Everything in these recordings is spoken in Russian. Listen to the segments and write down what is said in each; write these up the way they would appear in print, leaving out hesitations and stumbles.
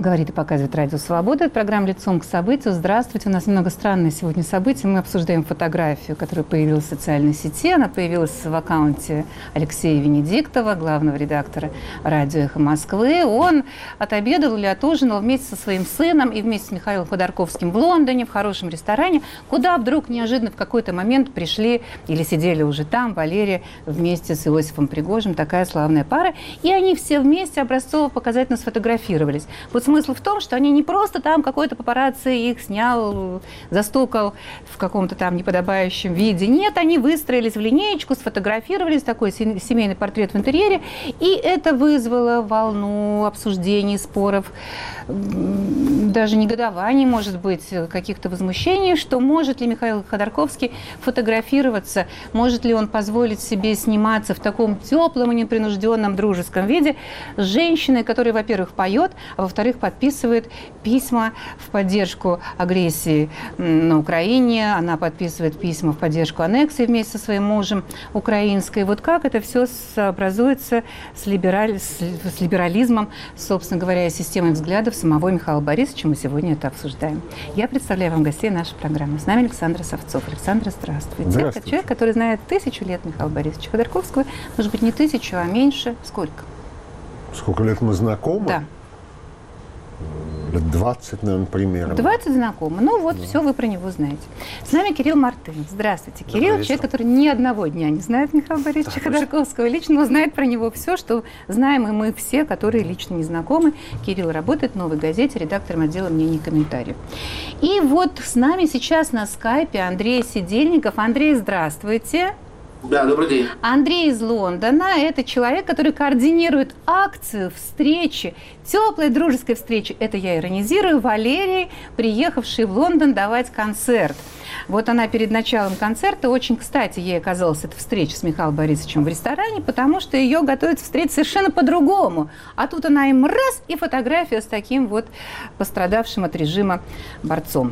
Говорит и показывает Радио Свобода. Это программа «Лицом к событию». Здравствуйте. У нас немного странное сегодня событие. Мы обсуждаем фотографию, которая появилась в социальной сети. Она появилась в аккаунте Алексея Венедиктова, главного редактора «Радио Эхо Москвы». Он отобедал или отужинал вместе со своим сыном и вместе с Михаилом Ходорковским в Лондоне, в хорошем ресторане, куда вдруг неожиданно в какой-то момент пришли или сидели уже там Валерия вместе с Иосифом Пригожиным, такая славная пара. И они все вместе образцово-показательно сфотографировались. Вот смысл в том, что они не просто там какой-то папарацци их снял, застукал в каком-то там неподобающем виде. Нет, они выстроились в линеечку, сфотографировались, такой семейный портрет в интерьере, и это вызвало волну обсуждений, споров, даже негодований, может быть, каких-то возмущений, что может ли Михаил Ходорковский фотографироваться, может ли он позволить себе сниматься в таком теплом и непринужденном дружеском виде с женщиной, которая, во-первых, поет, а во-вторых, подписывает письма в поддержку агрессии на Украине, она подписывает письма в поддержку аннексии вместе со своим мужем украинской. Вот как это все сообразуется с либерализмом, собственно говоря, и системой взглядов самого Михаила Борисовича, мы сегодня это обсуждаем. Я представляю вам гостей нашей программы. С нами Александр Савцов. Александр, здравствуйте. Здравствуйте. Это человек, который знает 1000 лет Михаила Борисовича Ходорковского, может быть, не 1000, а меньше. Сколько? Сколько лет мы знакомы? Да. Лет 20, наверное, примерно. 20 знакомы. Ну вот, все вы про него знаете. С нами Кирилл Мартынов. Здравствуйте. Кирилл, человек, который ни одного дня не знает Михаила Борисовича Ходорковского лично, но знает про него все, что знаем и мы все, которые лично не знакомы. Кирилл работает в «Новой газете» редактором отдела мнений и комментариев. И вот с нами сейчас на скайпе Андрей Сидельников. Андрей, здравствуйте. Да, добрый день. Андрей из Лондона – это человек, который координирует акцию, встречи, теплой дружеской встречи. Это я иронизирую. Валерии, приехавшей в Лондон давать концерт. Вот она перед началом концерта, очень кстати, ей оказалась эта встреча с Михаилом Борисовичем в ресторане, потому что ее готовятся встретить совершенно по-другому. А тут она им раз, и фотография с таким вот пострадавшим от режима бойцом.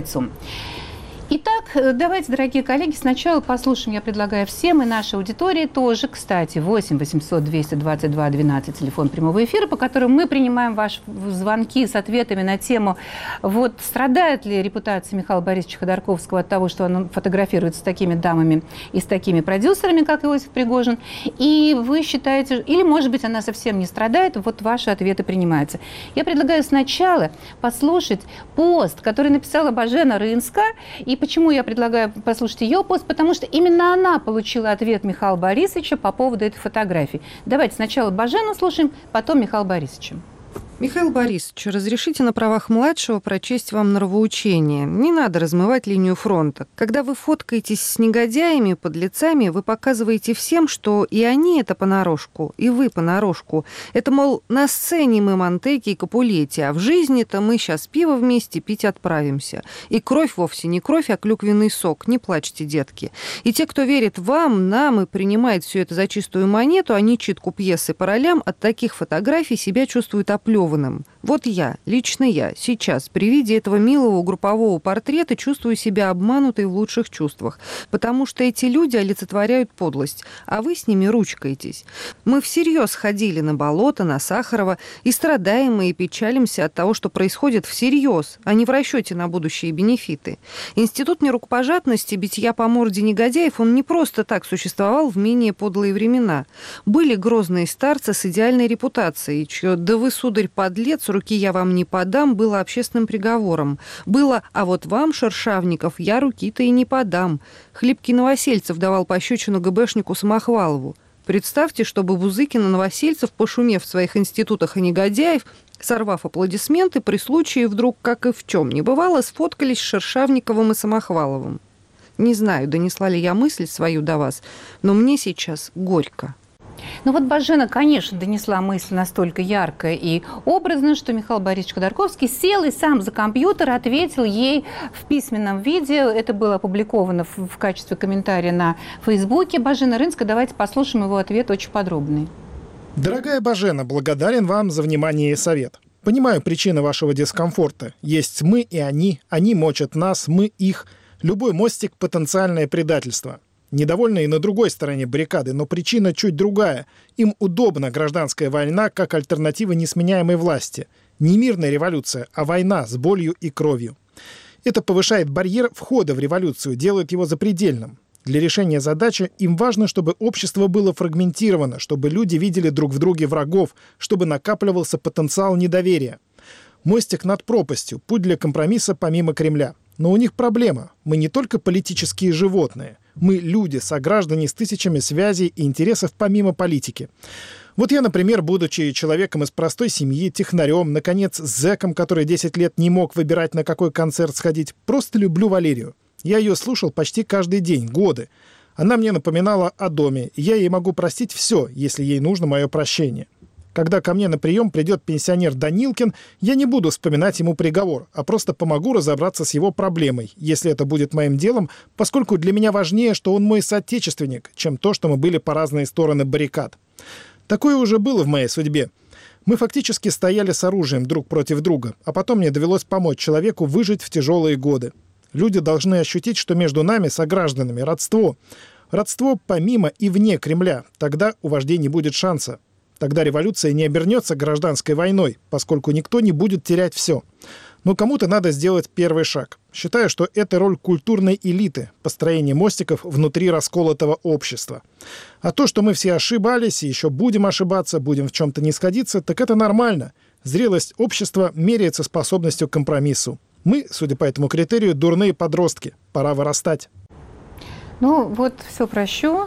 Итак, давайте, дорогие коллеги, сначала послушаем, я предлагаю всем и нашей аудитории тоже, кстати, 8 800 222 12, телефон прямого эфира, по которому мы принимаем ваши звонки с ответами на тему, вот страдает ли репутация Михаила Борисовича Ходорковского от того, что он фотографируется с такими дамами и с такими продюсерами, как Иосиф Пригожин, и вы считаете, или, может быть, она совсем не страдает, вот ваши ответы принимаются. Я предлагаю сначала послушать пост, который написала Божена Рынска, и почему я предлагаю послушать ее пост? Потому что именно она получила ответ Михаила Борисовича по поводу этой фотографии. Давайте сначала Божену слушаем, потом Михаила Борисовича. Михаил Борисович, разрешите на правах младшего прочесть вам нравоучение. Не надо размывать линию фронта. Когда вы фоткаетесь с негодяями, подлецами, вы показываете всем, что и они это понарошку, и вы понарошку. Это, мол, на сцене мы Монтеки и Капулетти, а в жизни-то мы сейчас пиво вместе пить отправимся. И кровь вовсе не кровь, а клюквенный сок. Не плачьте, детки. И те, кто верит вам, нам и принимает все это за чистую монету, а не читку пьесы по ролям, от таких фотографий себя чувствуют оплеванным. Вот я, лично я, сейчас при виде этого милого группового портрета чувствую себя обманутой в лучших чувствах, потому что эти люди олицетворяют подлость, а вы с ними ручкаетесь. Мы всерьез ходили на болото, на Сахарова, и страдаем и печалимся от того, что происходит всерьез, а не в расчете на будущие бенефиты. Институт нерукопожатности, битья по морде негодяев, он не просто так существовал в менее подлые времена. Были грозные старцы с идеальной репутацией, чье «да вы, сударь, подлец, руки я вам не подам» было общественным приговором. Было «а вот вам, Шершавников, я руки-то и не подам». Хлипкий Новосельцев давал пощечину ГБшнику Самохвалову. Представьте, чтобы Бузыкин и Новосельцев, пошумев в своих институтах и негодяев, сорвав аплодисменты, при случае вдруг, как и в чем не бывало, сфоткались с Шершавниковым и Самохваловым. Не знаю, донесла ли я мысль свою до вас, но мне сейчас горько. Ну вот Божена, конечно, донесла мысль настолько ярко и образно, что Михаил Борисович Ходорковский сел и сам за компьютер ответил ей в письменном виде. Это было опубликовано в качестве комментария на Фейсбуке. Божена Рынска, давайте послушаем его ответ очень подробный. Дорогая Божена, благодарен вам за внимание и совет. Понимаю причины вашего дискомфорта. Есть мы и они мочат нас, мы их. Любой мостик – потенциальное предательство. Недовольны и на другой стороне баррикады, но причина чуть другая. Им удобна гражданская война как альтернатива несменяемой власти. Не мирная революция, а война с болью и кровью. Это повышает барьер входа в революцию, делает его запредельным. Для решения задачи им важно, чтобы общество было фрагментировано, чтобы люди видели друг в друге врагов, чтобы накапливался потенциал недоверия. Мостик над пропастью, путь для компромисса помимо Кремля. Но у них проблема. Мы не только политические животные. Мы люди, сограждане с тысячами связей и интересов помимо политики. Вот я, например, будучи человеком из простой семьи, технарем, наконец, зэком, который 10 лет не мог выбирать, на какой концерт сходить, просто люблю Валерию. Я ее слушал почти каждый день, годы. Она мне напоминала о доме, и я ей могу простить все, если ей нужно мое прощение. Когда ко мне на прием придет пенсионер Данилкин, я не буду вспоминать ему приговор, а просто помогу разобраться с его проблемой, если это будет моим делом, поскольку для меня важнее, что он мой соотечественник, чем то, что мы были по разные стороны баррикад. Такое уже было в моей судьбе. Мы фактически стояли с оружием друг против друга, а потом мне довелось помочь человеку выжить в тяжелые годы. Люди должны ощутить, что между нами, согражданами, родство. Родство помимо и вне Кремля. Тогда у вождей не будет шанса. Тогда революция не обернется гражданской войной, поскольку никто не будет терять все. Но кому-то надо сделать первый шаг. Считаю, что это роль культурной элиты, построение мостиков внутри расколотого общества. А то, что мы все ошибались и еще будем ошибаться, будем в чем-то не сходиться, так это нормально. Зрелость общества меряется способностью к компромиссу. Мы, судя по этому критерию, дурные подростки. Пора вырастать. Ну, вот все прощу.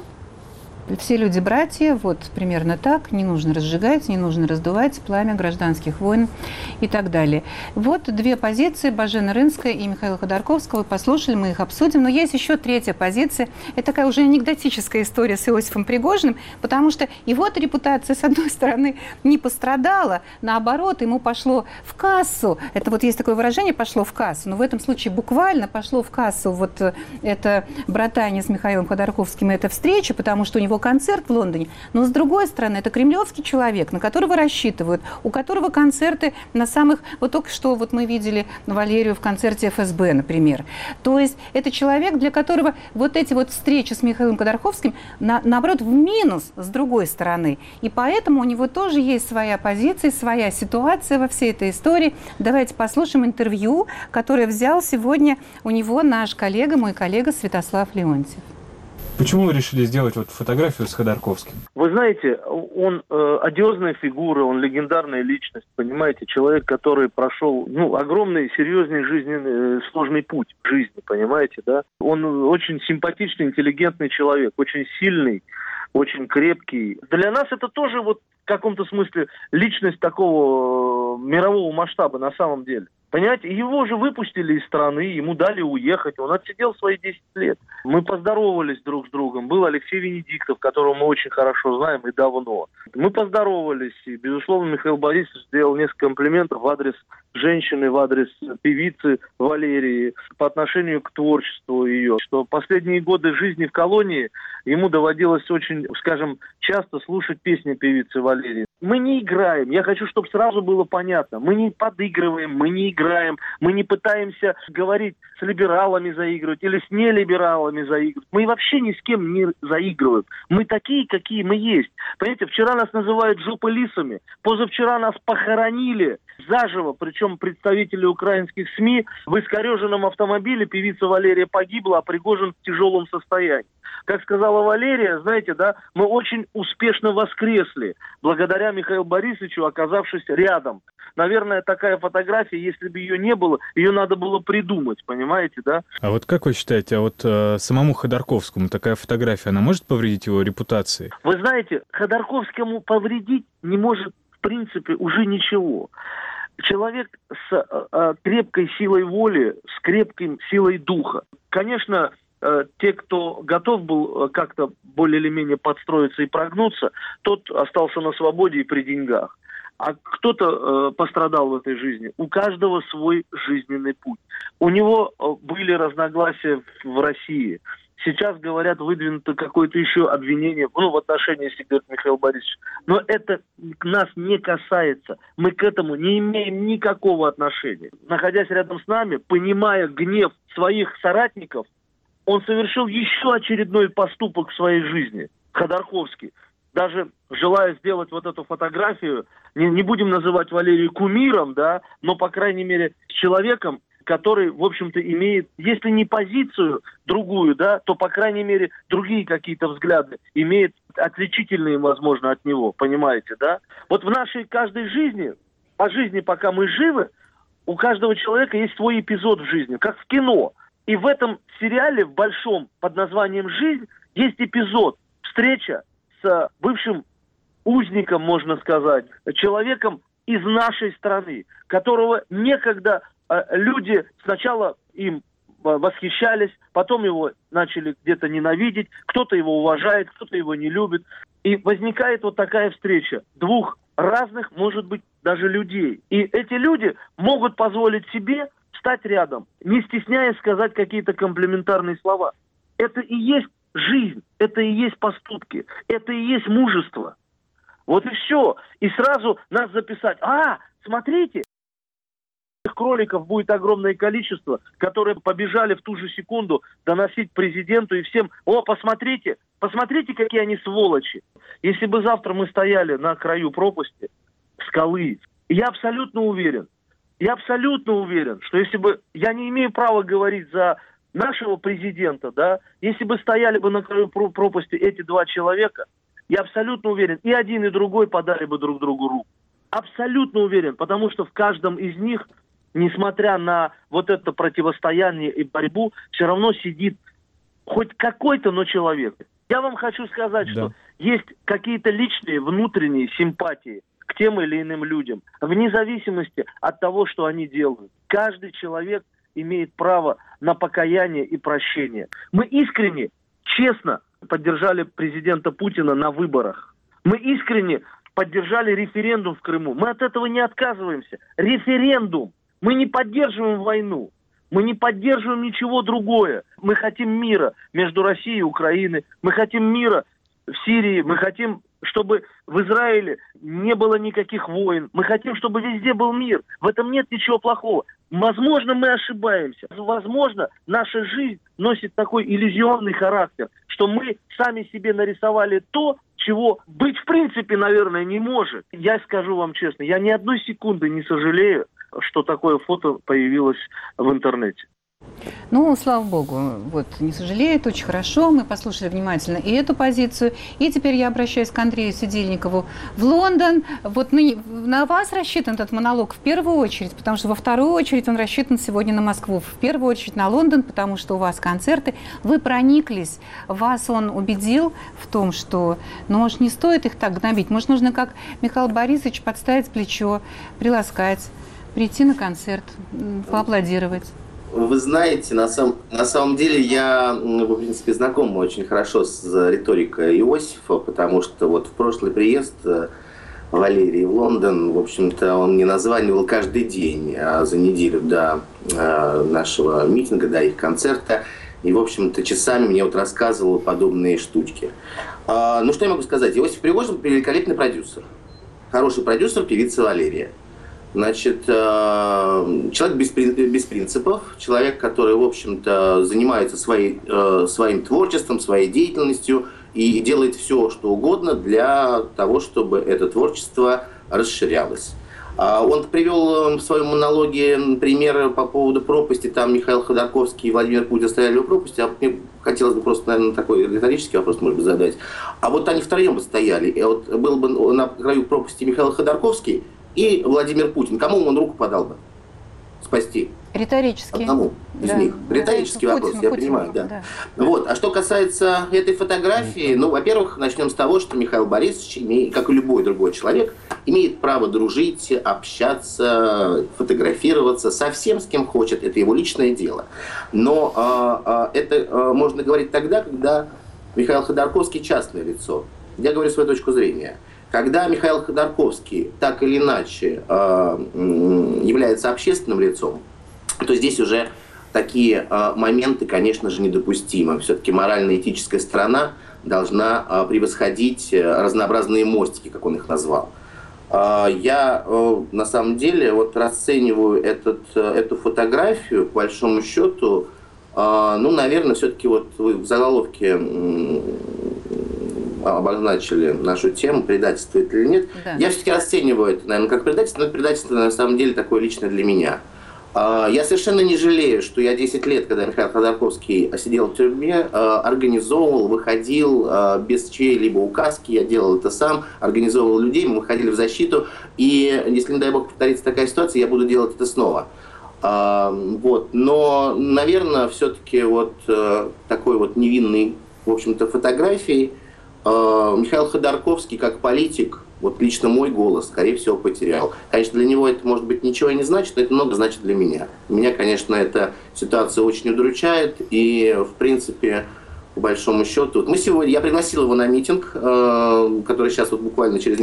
Все люди братья, вот примерно так, не нужно разжигать, не нужно раздувать пламя гражданских войн и так далее. Вот две позиции, Божена Рынская и Михаила Ходорковского, вы послушали, мы их обсудим, но есть еще третья позиция, это такая уже анекдотическая история с Иосифом Пригожиным, потому что его репутация, с одной стороны, не пострадала, наоборот, ему пошло в кассу, это вот есть такое выражение, пошло в кассу, но в этом случае буквально пошло в кассу вот это братание с Михаилом Ходорковским, эта встреча, потому что у него концерт в Лондоне, но с другой стороны, это кремлевский человек, на которого рассчитывают, у которого концерты на самых... Вот только что вот мы видели Валерию в концерте ФСБ, например. То есть это человек, для которого вот эти вот встречи с Михаилом Ходорковским, наоборот, в минус с другой стороны. И поэтому у него тоже есть своя позиция, своя ситуация во всей этой истории. Давайте послушаем интервью, которое взял сегодня у него наш коллега, мой коллега Святослав Леонтьев. Почему вы решили сделать вот фотографию с Ходорковским? Вы знаете, он одиозная фигура, он легендарная личность, понимаете, человек, который прошел огромный, серьезный жизненный, сложный путь в жизни, понимаете, да? Он очень симпатичный, интеллигентный человек, очень сильный, очень крепкий. Для нас это тоже вот в каком-то смысле личность такого мирового масштаба на самом деле. Понимаете, его же выпустили из страны, ему дали уехать, он отсидел свои 10 лет. Мы поздоровались друг с другом. Был Алексей Венедиктов, которого мы очень хорошо знаем и давно. Мы поздоровались, и, безусловно, Михаил Борисович сделал несколько комплиментов в адрес женщины, в адрес певицы Валерии, по отношению к творчеству ее. Что последние годы жизни в колонии ему доводилось очень, скажем, часто слушать песни певицы Валерии. Мы не играем, я хочу, чтобы сразу было понятно, мы не подыгрываем, мы не играем, мы не пытаемся говорить с либералами заигрывать или с нелибералами заигрывать. Мы вообще ни с кем не заигрываем. Мы такие, какие мы есть. Понимаете, вчера нас называют жопылисами, позавчера нас похоронили заживо, причем представители украинских СМИ, в искореженном автомобиле певица Валерия погибла, а Пригожин в тяжелом состоянии. Как сказала Валерия, знаете, да, мы очень успешно воскресли, благодаря Михаилу Борисовичу, оказавшись рядом. Наверное, такая фотография, если бы ее не было, ее надо было придумать, понимаете, да? А вот как вы считаете, самому Ходорковскому такая фотография, она может повредить его репутации? Вы знаете, Ходорковскому повредить не может, в принципе, уже ничего. Человек с крепкой силой воли, с крепкой силой духа. Конечно, те, кто готов был как-то более или менее подстроиться и прогнуться, тот остался на свободе и при деньгах. А кто-то пострадал в этой жизни. У каждого свой жизненный путь. У него были разногласия в России. Сейчас, говорят, выдвинуто какое-то еще обвинение, в отношении, если говорит Михаил Борисович. Но это нас не касается. Мы к этому не имеем никакого отношения. Находясь рядом с нами, понимая гнев своих соратников, он совершил еще очередной поступок в своей жизни, Ходорковский. даже желаю сделать вот эту фотографию, не будем называть Валерия кумиром, да, но, по крайней мере, с человеком, который, в общем-то, имеет, если не позицию другую, да, то, по крайней мере, другие какие-то взгляды имеет, отличительные, возможно, от него, понимаете, да? Вот в нашей каждой жизни, по жизни, пока мы живы, у каждого человека есть свой эпизод в жизни, как в кино. И в этом сериале, в большом, под названием «Жизнь», есть эпизод, встреча с бывшим узником, можно сказать, человеком из нашей страны, которого некогда люди сначала им восхищались, потом его начали где-то ненавидеть, кто-то его уважает, кто-то его не любит. И возникает вот такая встреча двух разных, может быть, даже людей. И эти люди могут позволить себе стать рядом, не стесняясь сказать какие-то комплиментарные слова. Это и есть жизнь, это и есть поступки, это и есть мужество. Вот и все. И сразу нас записать. Смотрите, кроликов будет огромное количество, которые побежали в ту же секунду доносить президенту и всем: посмотрите, какие они сволочи. Если бы завтра мы стояли на краю пропасти, скалы, я абсолютно уверен, что если бы, я не имею права говорить за нашего президента, да, если бы стояли бы на краю пропасти эти два человека, я абсолютно уверен, и один, и другой подали бы друг другу руку. Абсолютно уверен, потому что в каждом из них, несмотря на вот это противостояние и борьбу, все равно сидит хоть какой-то, но человек. Я вам хочу сказать, что есть какие-то личные внутренние симпатии к тем или иным людям, вне зависимости от того, что они делают. Каждый человек имеет право на покаяние и прощение. Мы искренне, честно поддержали президента Путина на выборах. Мы искренне поддержали референдум в Крыму. Мы от этого не отказываемся. Референдум. Мы не поддерживаем войну. Мы не поддерживаем ничего другое. Мы хотим мира между Россией и Украиной. Мы хотим мира в Сирии. Мы хотим, чтобы в Израиле не было никаких войн. Мы хотим, чтобы везде был мир. В этом нет ничего плохого. Возможно, мы ошибаемся. Возможно, наша жизнь носит такой иллюзионный характер, что мы сами себе нарисовали то, чего быть в принципе, наверное, не может. Я скажу вам честно, я ни одной секунды не сожалею, что такое фото появилось в интернете. Ну, слава богу, вот, не сожалеет, очень хорошо, мы послушали внимательно и эту позицию. И теперь я обращаюсь к Андрею Сидельникову в Лондон. Вот на вас рассчитан этот монолог в первую очередь, потому что во вторую очередь он рассчитан сегодня на Москву. В первую очередь на Лондон, потому что у вас концерты. Вы прониклись, вас он убедил в том, что, может, не стоит их так гнобить. Может, нужно, как Михаил Борисович, подставить плечо, приласкать, прийти на концерт, поаплодировать. Вы знаете, на самом деле я, в принципе, знаком очень хорошо с риторикой Иосифа, потому что вот в прошлый приезд Валерии в Лондон, в общем-то, он мне названивал каждый день за неделю до нашего митинга, до их концерта, и, в общем-то, часами мне вот рассказывал подобные штучки. Ну, что я могу сказать? Иосиф Пригожин – великолепный продюсер. Хороший продюсер, певица Валерия. Значит, человек без принципов, человек, который, в общем-то, занимается своим творчеством, своей деятельностью и делает все, что угодно для того, чтобы это творчество расширялось. Он привел в своем монологе пример по поводу пропасти, там Михаил Ходорковский и Владимир Путин стояли у пропасти, а мне хотелось бы просто, наверное, такой риторический вопрос, может быть, задать. А вот они втроем бы стояли, и вот был бы на краю пропасти Михаил Ходорковский и Владимир Путин. Кому он руку подал бы спасти? Риторический. Одному из них. Риторический вопрос, я понимаю, да. Вот. А что касается этой фотографии, во-первых, начнем с того, что Михаил Борисович, как и любой другой человек, имеет право дружить, общаться, фотографироваться со всем, с кем хочет. Это его личное дело. Но это можно говорить тогда, когда Михаил Ходорковский частное лицо. Я говорю свою точку зрения. Когда Михаил Ходорковский так или иначе является общественным лицом, то здесь уже такие моменты, конечно же, недопустимы. Все-таки морально-этическая сторона должна превосходить разнообразные мостики, как он их назвал. Я на самом деле расцениваю эту фотографию, по большому счету, наверное, все-таки вы в заголовке обозначили нашу тему, предательство это или нет. Да. Я все-таки расцениваю это, наверное, как предательство, но это предательство на самом деле такое лично для меня. Я совершенно не жалею, что я 10 лет, когда Михаил Ходорковский сидел в тюрьме, организовывал, выходил без чьей-либо указки, я делал это сам, организовывал людей, мы выходили в защиту, и если, не дай бог, повторится такая ситуация, я буду делать это снова. Вот. Но, наверное, все-таки вот такой вот невинной, в общем-то, фотографией Михаил Ходорковский как политик, вот лично мой голос, скорее всего, потерял. Конечно, для него это, может быть, ничего и не значит, но это много значит для меня. Меня, конечно, эта ситуация очень удручает, и, в принципе, по большому счету... Я пригласил его на митинг, который сейчас вот буквально через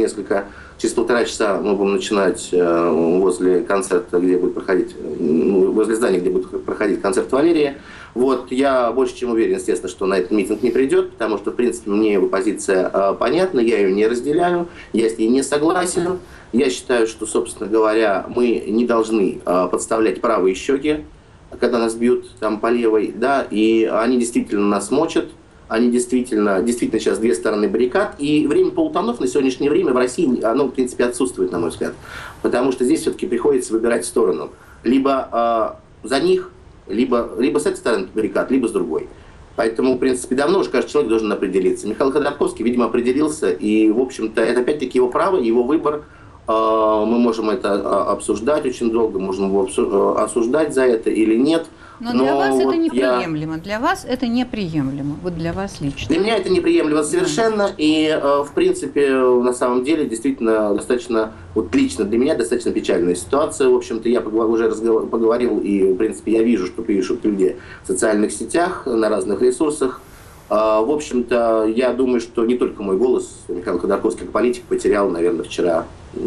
1,5 часа мы будем начинать возле концерта, где будет проходить, возле здания, где будет проходить концерт Валерия. Вот, я больше чем уверен, естественно, что на этот митинг не придет, потому что, в принципе, мне его позиция понятна, я ее не разделяю, я с ней не согласен. Я считаю, что, собственно говоря, мы не должны подставлять правые щеки, когда нас бьют там по левой, да, и они действительно нас мочат, они действительно сейчас две стороны баррикад, и время полутонов на сегодняшнее время в России, оно, в принципе, отсутствует, на мой взгляд, потому что здесь все-таки приходится выбирать сторону. Либо за них, либо с этой стороны баррикад, либо с другой. Поэтому, в принципе, давно уже каждый человек должен определиться. Михаил Ходорковский, видимо, определился, и, в общем-то, это опять-таки его право, его выбор. Мы можем это обсуждать очень долго, можем его осуждать за это или нет. Но для вас вот это неприемлемо. Для вас это неприемлемо. Вот для вас лично. Для меня это неприемлемо совершенно. И, в принципе, на самом деле, действительно, достаточно, вот лично для меня, достаточно печальная ситуация. В общем-то, я уже поговорил, и, в принципе, я вижу, что пишут люди в социальных сетях, на разных ресурсах. В общем-то, я думаю, что не только мой голос, Михаил Ходорковский как политик потерял, наверное, вчера,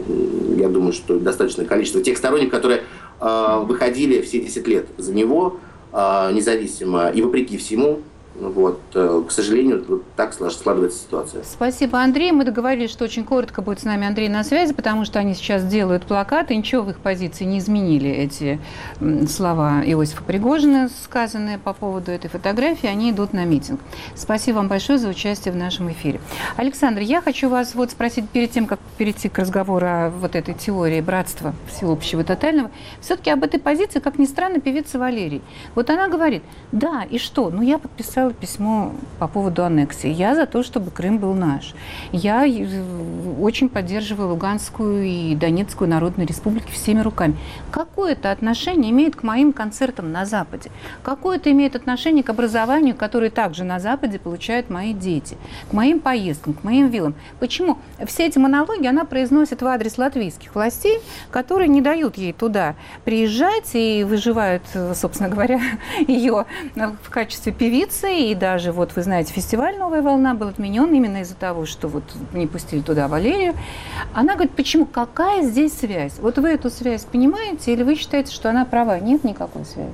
я думаю, что достаточное количество тех сторонников, которые выходили все 10 лет за него, независимо и вопреки всему. Вот, к сожалению, вот так складывается ситуация. Спасибо, Андрей. Мы договорились, что очень коротко будет с нами Андрей на связи, потому что они сейчас делают плакаты. Ничего в их позиции не изменили эти слова Иосифа Пригожина, сказанные по поводу этой фотографии. Они идут на митинг. Спасибо вам большое за участие в нашем эфире. Александр, я хочу вас вот спросить перед тем, как перейти к разговору о вот этой теории братства всеобщего и тотального, все-таки об этой позиции, как ни странно, певица Валерий. Вот она говорит, да, и что? Ну, я подписала письмо по поводу аннексии. Я за то, чтобы Крым был наш. Я очень поддерживаю Луганскую и Донецкую народные республики всеми руками. Какое это отношение имеет к моим концертам на Западе? Какое это имеет отношение к образованию, которое также на Западе получают мои дети? К моим поездкам, к моим виллам? Почему? Все эти монологи она произносит в адрес латвийских властей, которые не дают ей туда приезжать и выживают, собственно говоря, ее в качестве певицы. И даже, вот вы знаете, фестиваль «Новая волна» был отменен именно из-за того, что вот не пустили туда Валерию. Она говорит, почему? Какая здесь связь? Вот вы эту связь понимаете или вы считаете, что она права? Нет никакой связи?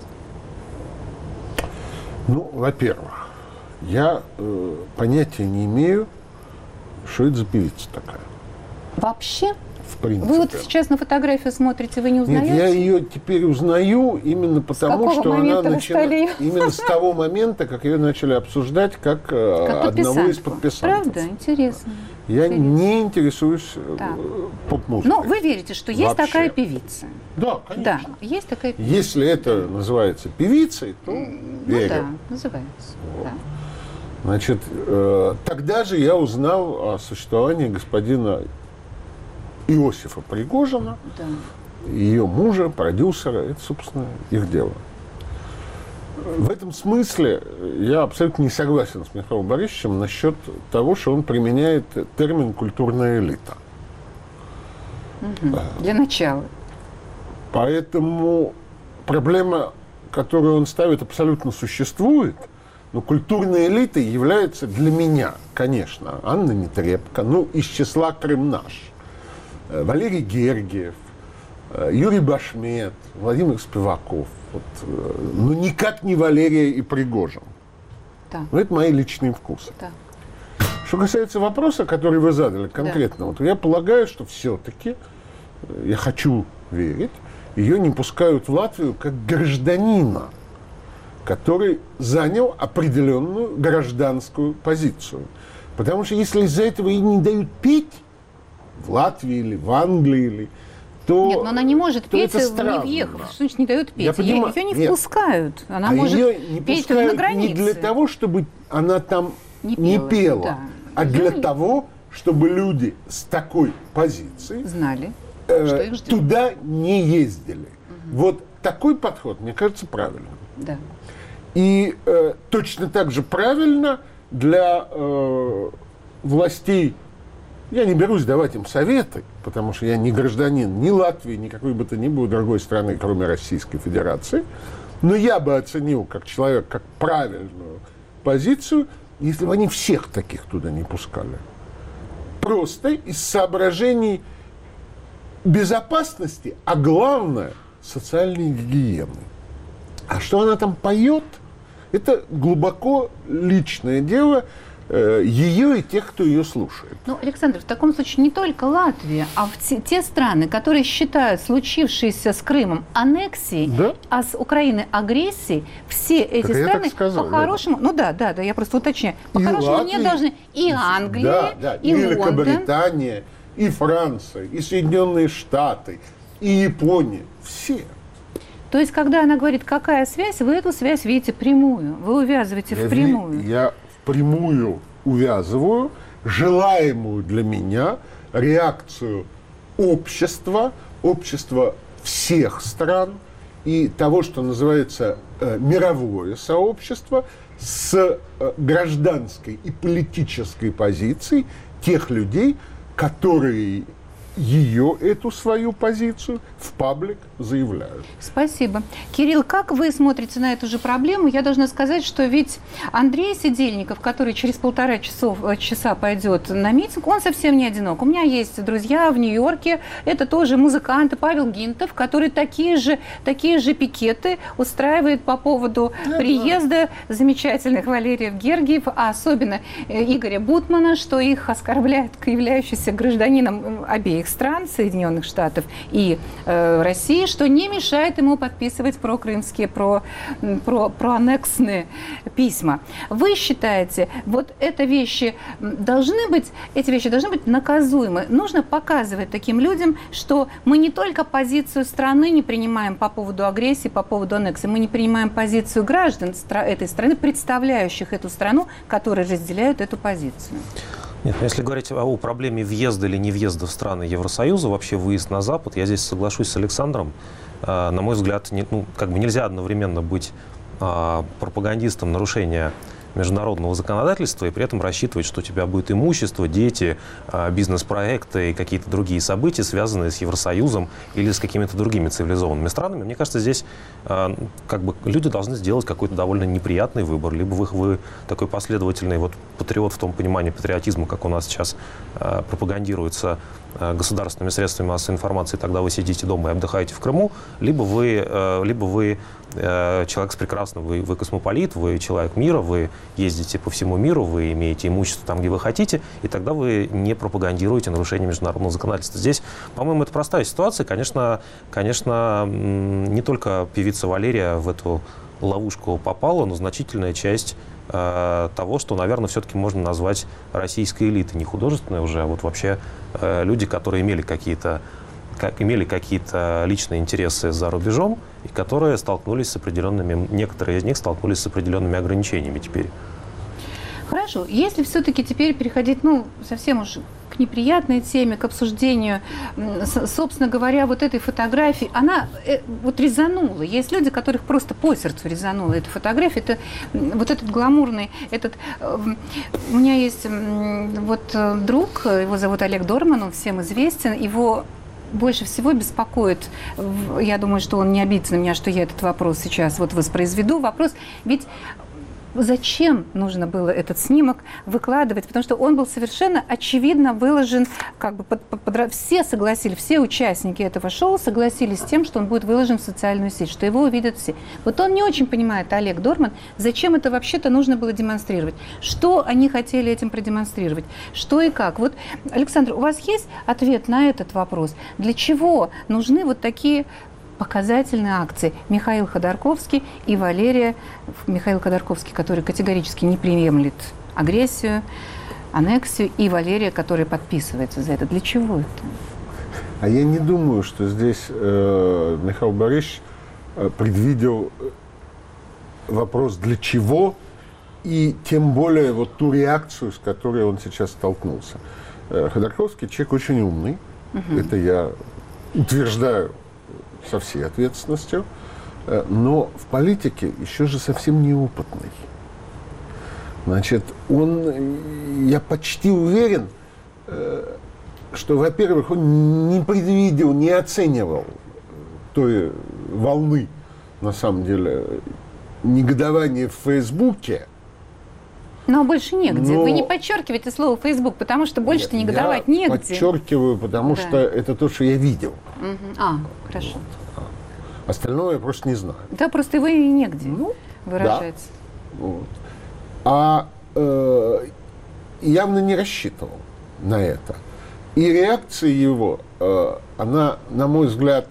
Ну, во-первых, я понятия не имею, что это за певица такая. Вообще? В принципе. Вы вот сейчас на фотографию смотрите, вы не узнаете? Нет, я ее теперь узнаю именно потому, что она начала... Именно с того момента, как ее начали обсуждать как одного из подписантов. Правда? Интересно. Я не интересуюсь поп-музыкой. Но вы верите, что есть такая певица? Да, конечно. Да, есть такая певица. Если это называется певицей, то верю. Да, называется. Вот. Да. Значит, тогда же я узнал о существовании господина Иосифа Пригожина, ее мужа, продюсера. Это, собственно, их дело. В этом смысле я абсолютно не согласен с Михаилом Борисовичем насчет того, что он применяет термин «культурная элита». Для начала. Поэтому проблема, которую он ставит, абсолютно существует, но культурной элитой является для меня, конечно, Анна Нетребко, из числа «Крым наш». Валерий Гергиев, Юрий Башмет, Владимир Спиваков. Но никак не Валерия и Пригожин. Да. Но это мои личные вкусы. Да. Что касается вопроса, который вы задали конкретно, то я полагаю, что все-таки, я хочу верить, ее не пускают в Латвию как гражданина, который занял определенную гражданскую позицию. Потому что если из-за этого ей не дают петь в Латвии или в Англии, или, то нет, но она не может петь, это не странно. въехав. Что значит не дают петь? Я понимаю. Ее не Нет. впускают. Она А может ее не петь пускают на границе. не для того, чтобы она там не пела, да. а для того, чтобы люди с такой позицией знали, что их ждет. туда не ездили. Вот такой подход, мне кажется, правильным. Да. И точно так же правильно для властей, я не берусь давать им советы, потому что я не гражданин ни Латвии, ни какой бы то ни было другой страны, кроме Российской Федерации, но я бы оценил как человек, как правильную позицию, если бы они всех таких туда не пускали. Просто из соображений безопасности, а главное – социальной гигиены. А что она там поет, это глубоко личное дело ее и тех, кто ее слушает. Ну, Александр, в таком случае не только Латвия, а те страны, которые считают случившееся с Крымом аннексией, да? а с Украиной агрессией, все эти страны по-хорошему, да. Ну да, я просто уточняю, по-хорошему не должны и Англия, и Великобритания, и Франция, и Соединенные Штаты, и Япония, все. То есть, когда она говорит, какая связь, вы эту связь видите прямую, вы увязываете впрямую. Я впрямую увязываю желаемую для меня реакцию общества всех стран и того, что называется мировое сообщество, с гражданской и политической позицией тех людей, которые ее, эту свою позицию в паблик заявляют. Спасибо. Кирилл, как вы смотрите на эту же проблему? Я должна сказать, что ведь Андрей Сидельников, который через 1,5 часа пойдет на митинг, он совсем не одинок. У меня есть друзья в Нью-Йорке, это тоже музыканты, Павел Гинтов, который такие же пикеты устраивает по поводу приезда замечательных Валериев Гергиев, а особенно Игоря Бутмана, что их оскорбляет являющийся гражданином обеих стран, Соединенных Штатов и России, что не мешает ему подписывать прокрымские, проаннексные письма. Вы считаете, вот эти вещи должны быть наказуемы? Нужно показывать таким людям, что мы не только позицию страны не принимаем по поводу агрессии, по поводу аннексии, мы не принимаем позицию граждан этой страны, представляющих эту страну, которые разделяют эту позицию. Нет, если говорить о проблеме въезда или не въезда в страны Евросоюза, вообще выезд на Запад, я здесь соглашусь с Александром. На мой взгляд, нельзя одновременно быть пропагандистом нарушения международного законодательства и при этом рассчитывать, что у тебя будет имущество, дети, бизнес-проекты и какие-то другие события, связанные с Евросоюзом или с какими-то другими цивилизованными странами. Мне кажется, здесь люди должны сделать какой-то довольно неприятный выбор. Либо вы такой последовательный патриот в том понимании патриотизма, как у нас сейчас пропагандируется государственными средствами массовой информации, тогда вы сидите дома и отдыхаете в Крыму, либо вы человек прекрасный, вы космополит, вы человек мира, вы ездите по всему миру, вы имеете имущество там, где вы хотите, и тогда вы не пропагандируете нарушение международного законодательства. Здесь, по-моему, это простая ситуация. Конечно, не только певица Валерия в эту ловушку попала, но значительная часть того, что, наверное, все-таки можно назвать российской элитой, не художественной уже, а вообще люди, которые имели какие-то личные интересы за рубежом и которые столкнулись с некоторые из них столкнулись с определенными ограничениями теперь. Хорошо. Если все-таки теперь переходить, совсем уж к неприятной теме, к обсуждению, собственно говоря, вот этой фотографии, она резанула. Есть люди, которых просто по сердцу резанула эта фотография. Это этот гламурный, у меня есть друг, его зовут Олег Дорман, он всем известен, его больше всего беспокоит, я думаю, что он не обидится на меня, что я этот вопрос сейчас воспроизведу. Вопрос, ведь зачем нужно было этот снимок выкладывать? Потому что он был совершенно очевидно выложен, все согласились, все участники этого шоу согласились с тем, что он будет выложен в социальную сеть, что его увидят все. Он не очень понимает, Олег Дорман, зачем это вообще-то нужно было демонстрировать. Что они хотели этим продемонстрировать? Что и как? Александр, у вас есть ответ на этот вопрос? Для чего нужны такие показательные акции? Михаил Ходорковский и Валерия. Михаил Ходорковский, который категорически не приемлет агрессию, аннексию, и Валерия, который подписывается за это. Для чего это? А я не думаю, что здесь Михаил Борисович предвидел вопрос «для чего?» и тем более вот ту реакцию, с которой он сейчас столкнулся. Ходорковский человек очень умный, это я утверждаю со всей ответственностью, но в политике еще же совсем неопытный. Значит, я почти уверен, что, во-первых, он не предвидел, не оценивал той волны, на самом деле, негодования в Фейсбуке. Но больше негде. Но... Вы не подчеркиваете слово Facebook, потому что больше-то негодовать негде. Я подчеркиваю, потому что это то, что я видел. Хорошо. Вот. Остальное я просто не знаю. Да, просто его и негде выражается. Да. Вот. Явно не рассчитывал на это. И реакция его, она, на мой взгляд,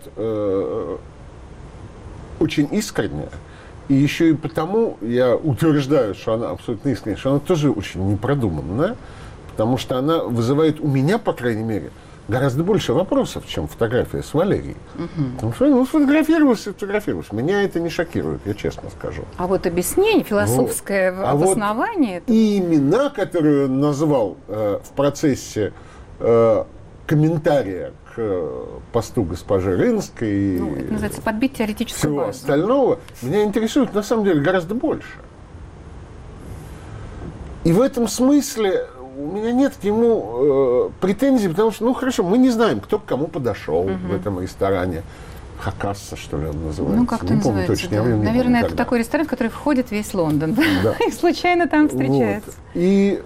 очень искренняя. И еще и потому я утверждаю, что она абсолютно искренняя, что она тоже очень непродуманная, потому что она вызывает у меня, по крайней мере, гораздо больше вопросов, чем фотография с Валерией. Потому что сфотографировался. Меня это не шокирует, я честно скажу. А вот объяснение, философское обоснование... Вот и имена, которые он назвал в процессе комментария к посту госпожи Рынской, это называется подбить теоретическую всего базу. остального, меня интересует на самом деле гораздо больше. И в этом смысле у меня нет к нему претензий, потому что, хорошо, мы не знаем, кто к кому подошел в этом ресторане. Хакасса, что ли, он называется? Как-то не помню точно. Да. Наверное, это такой ресторан, в который входит весь Лондон. Да. И случайно там встречается. Вот. И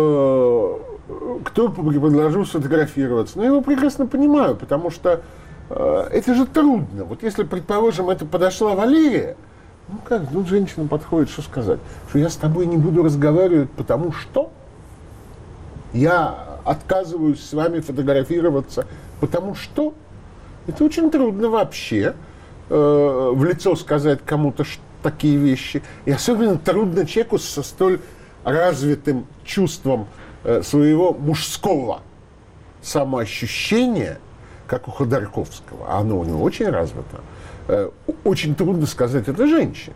кто предложил сфотографироваться? Я его прекрасно понимаю, потому что это же трудно. Вот если, предположим, это подошла Валерия, женщина подходит, что сказать? Что я с тобой не буду разговаривать, потому что я отказываюсь с вами фотографироваться, потому что это очень трудно вообще в лицо сказать кому-то такие вещи. И особенно трудно человеку со столь развитым чувством своего мужского самоощущения, как у Ходорковского, а оно у него очень развито, очень трудно сказать это женщине.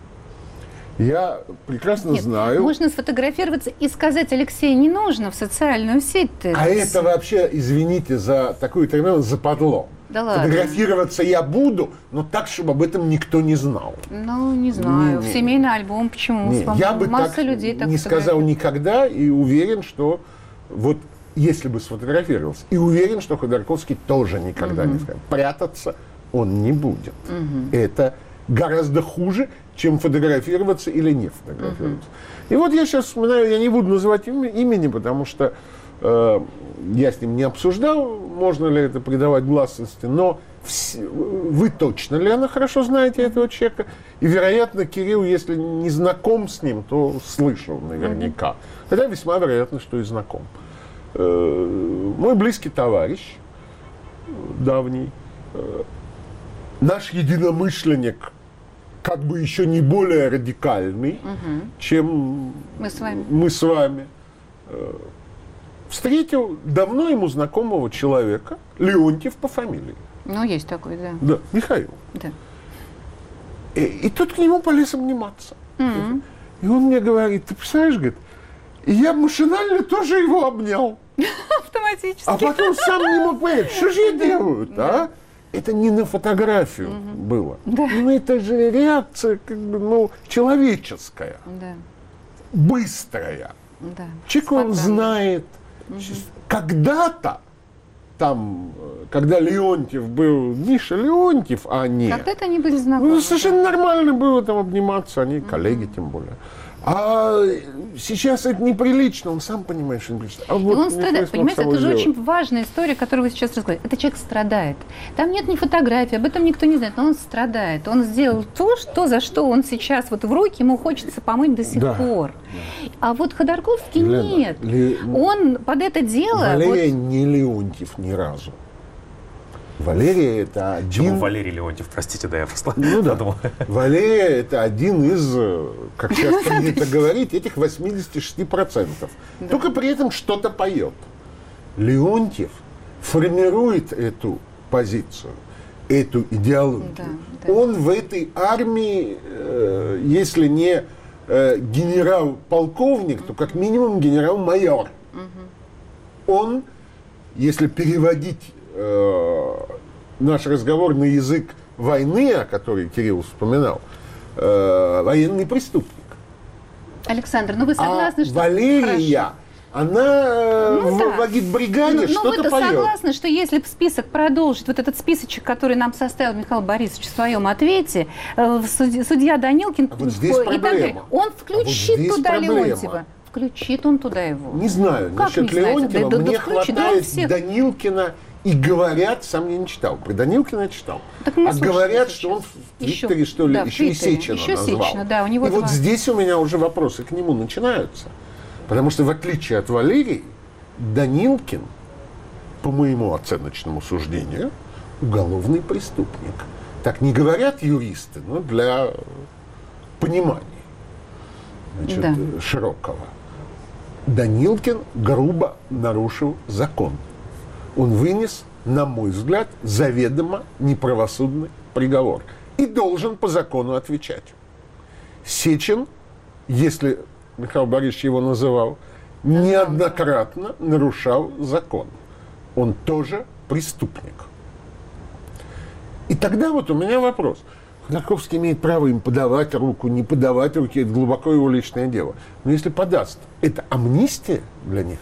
Я прекрасно знаю... Можно сфотографироваться и сказать: Алексей, не нужно в социальную сеть. Это вообще, извините за такую термин, западло. Да ладно. Фотографироваться я буду, но так, чтобы об этом никто не знал. Не знаю. В семейный альбом почему? Я бы Масса людей так не сказал никогда, и уверен, что вот если бы сфотографировался, и уверен, что Ходорковский тоже никогда не скажет. Прятаться он не будет. Это гораздо хуже, чем фотографироваться или не фотографироваться. И вот я сейчас вспоминаю, я не буду называть имени, потому что я с ним не обсуждал, можно ли это придавать гласности, но вы точно, Лена, хорошо знаете этого человека. И, вероятно, Кирилл, если не знаком с ним, то слышал наверняка. Хотя весьма вероятно, что и знаком. Мой близкий товарищ, давний, наш единомышленник, как бы еще не более радикальный, чем мы с вами. Встретил давно ему знакомого человека, Леонтьев по фамилии. Есть такой, да. Да, Михаил. Да. И тот к нему полез обниматься. И он мне говорит: ты представляешь, говорит, и я машинально тоже его обнял. Автоматически. А потом сам не мог понять, что же я делаю, а? Это не на фотографию было. Да. Это же реакция, человеческая. Да. Быстрая. Да. Человек, он знает. Когда-то, там, когда Леонтьев был Миша Леонтьев, а не... Когда-то они были знакомы. Совершенно нормально было там обниматься, они коллеги тем более. А сейчас это неприлично, он сам понимает, что неприлично. И он страдает. Понимаете, это же очень важная история, которую вы сейчас рассказываете. Это человек страдает. Там нет ни фотографии, об этом никто не знает, но он страдает. Он сделал то, за что он сейчас в руки ему хочется помыть до сих пор. Да. А вот Ходорковский нет. Он под это дело... Валерия не Леонтьев ни разу. Валерия это один... Валерий Леонтьев, простите, да, я просто подумал. Валерия это один из, как сейчас принято говорить, этих 86%. Только при этом что-то поет. Леонтьев формирует эту позицию, эту идеологию. Он в этой армии, если не генерал-полковник, то как минимум генерал-майор. Он, если переводить наш разговор на язык войны, о которой Кирилл вспоминал, военный преступник. Александр, ну вы согласны, что... Валерия, она в агитбригаде что-то поет. Вы согласны, что если список продолжить, вот этот списочек, который нам составил Михаил Борисович в своем ответе, судья Данилкин, вот здесь проблема. Он включит туда Леонтьева. Включит он туда его? Не знаю. Насчет Леонтьева мне хватает Данилкина. И говорят, сам я не читал, про Данилкина я читал, говорят, что он в Твиттере, что ли, еще и Сечина назвал. Да, у него и вот здесь у меня уже вопросы к нему начинаются. Потому что, в отличие от Валерии, Данилкин, по моему оценочному суждению, уголовный преступник. Так не говорят юристы, но для понимания широкого. Данилкин грубо нарушил закон. Он вынес, на мой взгляд, заведомо неправосудный приговор. И должен по закону отвечать. Сечин, если Михаил Борисович его называл, неоднократно нарушал закон. Он тоже преступник. И тогда вот у меня вопрос. Ходорковский имеет право им подавать руку, не подавать руки, это глубоко его личное дело. Но если подаст, это амнистия для них?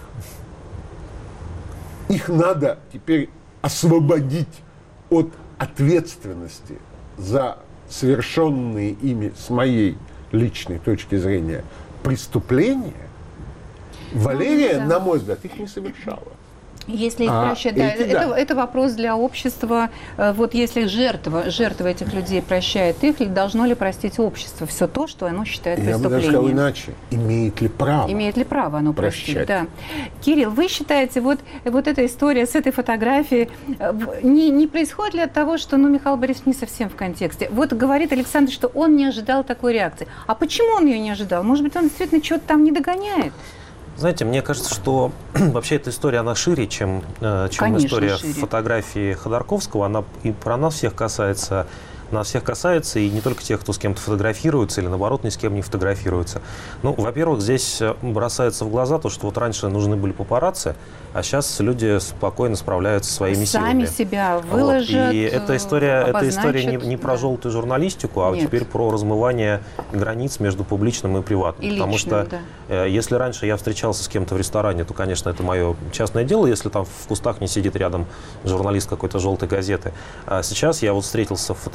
Их надо теперь освободить от ответственности за совершенные ими, с моей личной точки зрения, преступления. Валерия, на мой взгляд, их не совершала. Если их прощать, это вопрос для общества. Вот если жертва этих людей прощает их, должно ли простить общество все то, что оно считает преступлением? Я бы даже сказал иначе. Имеет ли право оно простить? Да. Кирилл, вы считаете, вот эта история с этой фотографией не происходит ли от того, что Михаил Борисович не совсем в контексте? Вот говорит Александр, что он не ожидал такой реакции. А почему он ее не ожидал? Может быть, он действительно что-то там не догоняет? Знаете, мне кажется, что вообще эта история, она шире, чем история фотографии Ходорковского. Она и про нас всех касается, и не только тех, кто с кем-то фотографируется, или наоборот, ни с кем не фотографируется. Ну, во-первых, здесь бросается в глаза то, что вот раньше нужны были папарацци, а сейчас люди спокойно справляются со своими силами. Сами себя выложат, И эта история не про желтую журналистику, а теперь про размывание границ между публичным и приватным. Потому что если раньше я встречался с кем-то в ресторане, то, конечно, это мое частное дело, если там в кустах не сидит рядом журналист какой-то желтой газеты. А сейчас я вот встретился в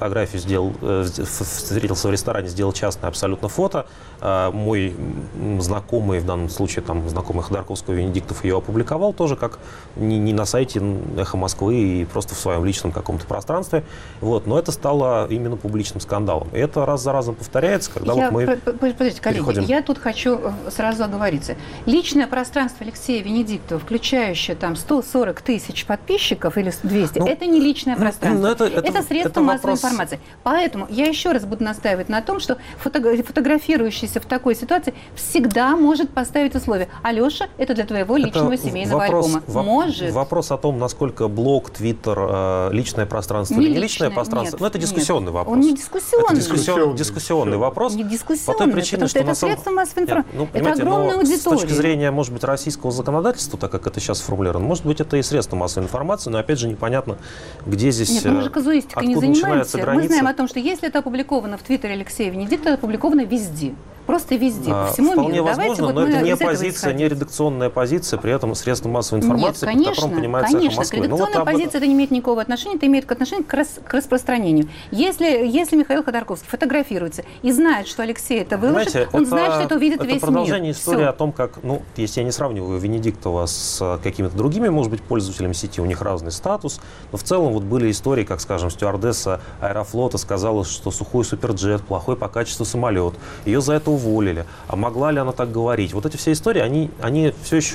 ресторане, сделал частное абсолютно фото. Мой знакомый, в данном случае знакомый Ходорковского, Венедиктов, ее опубликовал тоже как не на сайте «Эхо Москвы» и просто в своем личном каком-то пространстве. Вот. Но это стало именно публичным скандалом. И это раз за разом повторяется, когда Подождите, коллеги, я тут хочу сразу оговориться. Личное пространство Алексея Венедиктова, включающее 140 тысяч подписчиков или 200, это не личное пространство. Это средство массовой информации. Поэтому я еще раз буду настаивать на том, что фотографирующийся в такой ситуации всегда может поставить условия. Алеша, это для твоего личного семейного альбома. Может. Вопрос о том, насколько блог, твиттер, личное пространство или не личное пространство, это дискуссионный вопрос. Он не дискуссионный. Это дискуссионный вопрос. Не дискуссионный, по той причине, что это средство массовой информации. Это огромная аудитория. С точки зрения, может быть, российского законодательства, так как это сейчас сформулировано, может быть, это и средство массовой информации, но опять же непонятно, где здесь, мы же казуистикой не занимаемся. Граница. Мы знаем о том, что если это опубликовано в твиттере Алексея Венедиктова, это опубликовано везде. Просто везде, по всему вполне миру. Возможно, но это не позиция, не редакционная позиция, при этом средство массовой информации, под которым понимается «Эхо Москвы». Редакционная позиция это не имеет никакого отношения, это имеет отношение к распространению. Если Михаил Ходорковский фотографируется и знает, что Алексей это выложит, он знает, что это увидит весь мир. Это продолжение истории о том, как, если я не сравниваю Венедиктова с какими-то другими, может быть, пользователями сети, у них разный статус, но в целом были истории, как, скажем, стюардесса Аэрофлота сказала, что сухой суперджет, плохой по качеству самолет, ее за это уволили. А могла ли она так говорить? Вот эти все истории, они все еще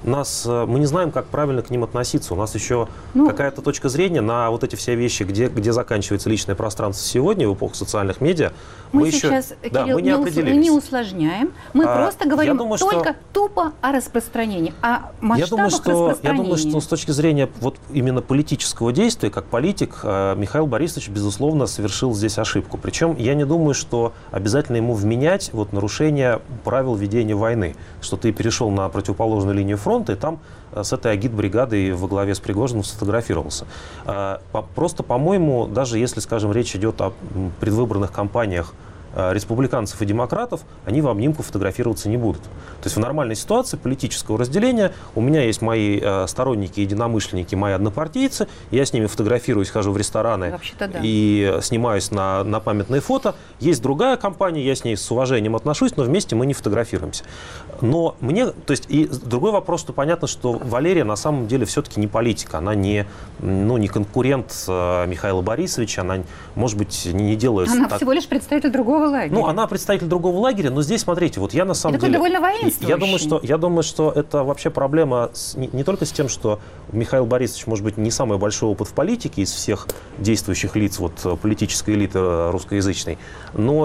мы не знаем, как правильно к ним относиться. У нас еще какая-то точка зрения на вот эти все вещи, где заканчивается личное пространство сегодня в эпоху социальных медиа. Мы сейчас, Кирилл, мы не определились. Не усложняем, мы просто говорим только тупо о распространении, о масштабах распространения. Я думаю, что с точки зрения вот именно политического действия, как политик, Михаил Борисович, безусловно, совершил здесь ошибку. Причем я не думаю, что обязательно ему вменять вот нарушение правил ведения войны, что ты перешел на противоположную линию фронта и там с этой агитбригадой во главе с Пригожиным сфотографировался. Просто, по-моему, даже если, скажем, речь идет о предвыборных кампаниях республиканцев и демократов, они в обнимку фотографироваться не будут. То есть в нормальной ситуации политического разделения у меня есть мои сторонники, единомышленники, мои однопартийцы, я с ними фотографируюсь, хожу в рестораны и снимаюсь на памятные фото. Есть другая компания, я с ней с уважением отношусь, но вместе мы не фотографируемся. Но то есть, и другой вопрос, что понятно, что Валерия на самом деле все-таки не политика, она не конкурент Михаила Борисовича, она, может быть, не делает... Она всего лишь представитель другого лагеря. Она представитель другого лагеря, но здесь, смотрите, вот я на самом деле... довольно воинствующий. Я думаю, что это вообще проблема не только с тем, что Михаил Борисович, может быть, не самый большой опыт в политике из всех действующих лиц вот, политической элиты русскоязычной, но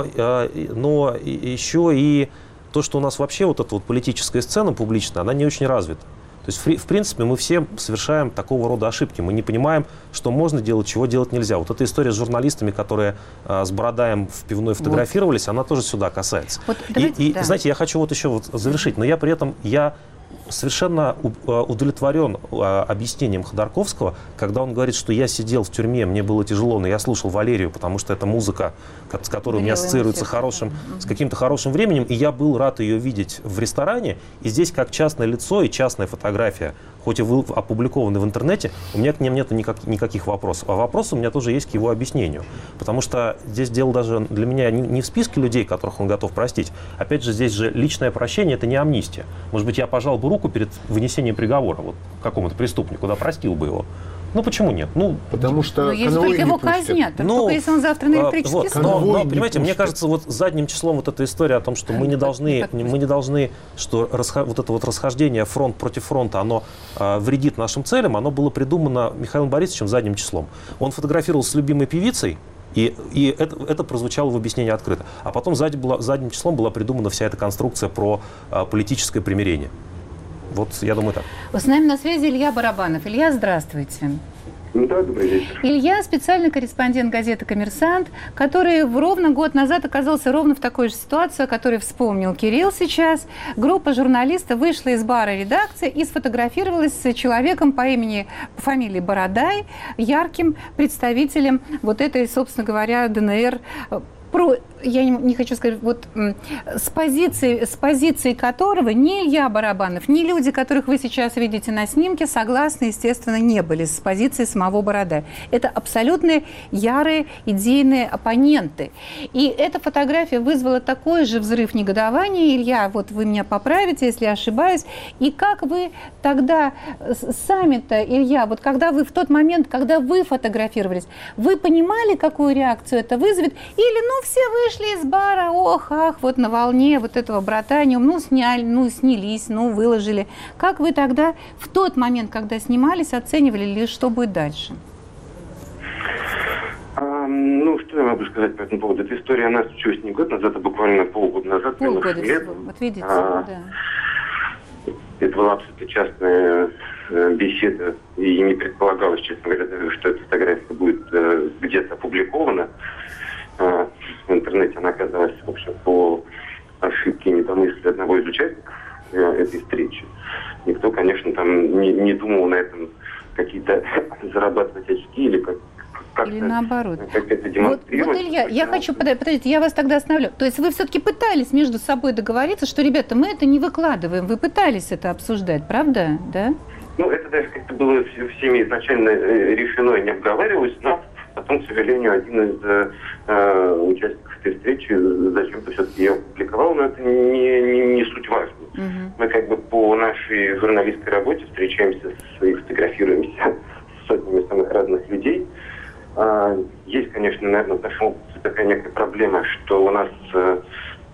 еще и то, что у нас вообще вот эта вот политическая сцена публичная, она не очень развита. То есть, в принципе, мы все совершаем такого рода ошибки. Мы не понимаем, что можно делать, чего делать нельзя. Вот эта история с журналистами, которые с Бородаем в пивной фотографировались, она тоже сюда касается. Знаете, я хочу вот еще завершить, но я при этом совершенно удовлетворен объяснением Ходорковского, когда он говорит, что я сидел в тюрьме, мне было тяжело, но я слушал Валерию, потому что это музыка, с которой у меня ассоциируется с каким-то хорошим временем, и я был рад ее видеть в ресторане. И здесь как частное лицо и частная фотография, хоть и опубликованы в интернете, у меня к ним нет никаких вопросов. А вопросы у меня тоже есть к его объяснению. Потому что здесь дело даже для меня не в списке людей, которых он готов простить. Опять же, здесь же личное прощение – это не амнистия. Может быть, я пожал бы руку перед вынесением приговора какому-то преступнику, простил бы его. Почему нет? Потому что если только его казнят, только если он завтра на электрический стол. Но, понимаете, мне кажется, вот задним числом вот эта история о том, что мы не должны, что вот это вот расхождение фронт против фронта, оно вредит нашим целям, оно было придумано Михаилом Борисовичем задним числом. Он фотографировался с любимой певицей, и это прозвучало в объяснении открыто. А потом задним числом была придумана вся эта конструкция про политическое примирение. Вот, я думаю, так. С нами на связи Илья Барабанов. Илья, здравствуйте. Да, добрый вечер. Илья – специальный корреспондент газеты «Коммерсант», который ровно год назад оказался ровно в такой же ситуации, о которой вспомнил Кирилл сейчас. Группа журналистов вышла из бара редакции и сфотографировалась с человеком по фамилии Бородай, ярким представителем вот этой, собственно говоря, ДНР. Я не хочу сказать, с позиции которого ни Илья Барабанов, ни люди, которых вы сейчас видите на снимке, согласны, естественно, не были с позиции самого Бородая. Это абсолютно ярые идейные оппоненты. И эта фотография вызвала такой же взрыв негодования. Илья, вот вы меня поправите, если я ошибаюсь. И как вы тогда сами-то, Илья, вот когда вы в тот момент, когда вы фотографировались, вы понимали, какую реакцию это вызовет? Или, все вышли из бара, ах, вот на волне вот этого братания, снялись, выложили. Как вы тогда в тот момент, когда снимались, оценивали, или что будет дальше? Что я могу сказать по этому поводу? Эта история, она случилась не год назад, а буквально полгода назад. Полгода всего, вот видите, да. Это была абсолютно частная беседа, и не предполагалось, честно говоря, что эта фотография будет где-то опубликована. В интернете она оказалась, в общем, по ошибке недомыслия одного из участников этой встречи. Никто, конечно, там не думал на этом какие-то зарабатывать очки или как-то... Или наоборот. Как это демонстрировать. Вот, Илья, я хочу... Подождите, я вас тогда остановлю. То есть вы все-таки пытались между собой договориться, что, ребята, мы это не выкладываем. Вы пытались это обсуждать, правда? Да? Это даже как-то было всеми изначально решено и не обговаривалось, но потом, к сожалению, один из участников этой встречи зачем-то все-таки ее опубликовал, но это не суть важно. Мы по нашей журналистской работе встречаемся и фотографируемся с сотнями самых разных людей. Есть, конечно, наверное, в нашем опыте такая некая проблема, что у нас